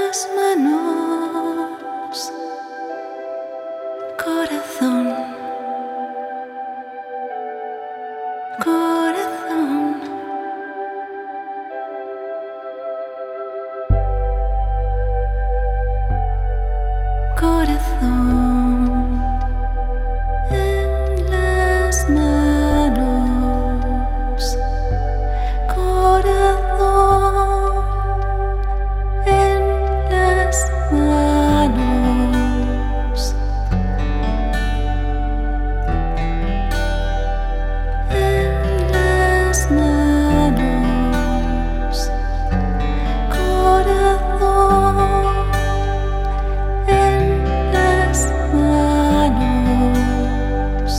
las manos, corazón, corazón, corazón, en las manos, corazón, en las manos, en las manos, corazón, en las manos,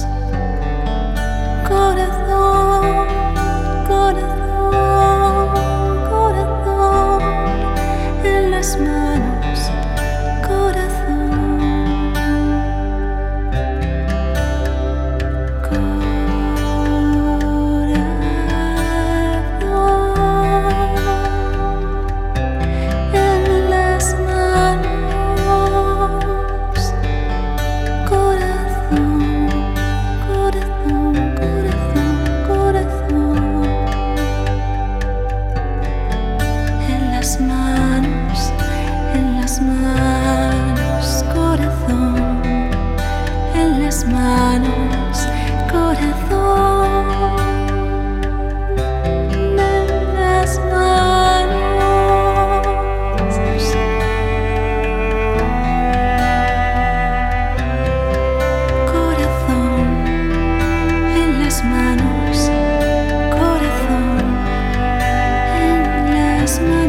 corazón, corazón, corazón, en las manos, corazón, en las manos, corazón, corazón, corazón, corazón, en las manos, corazón, en las manos, corazón, en las manos, corazón, en las manos, corazón, en las manos.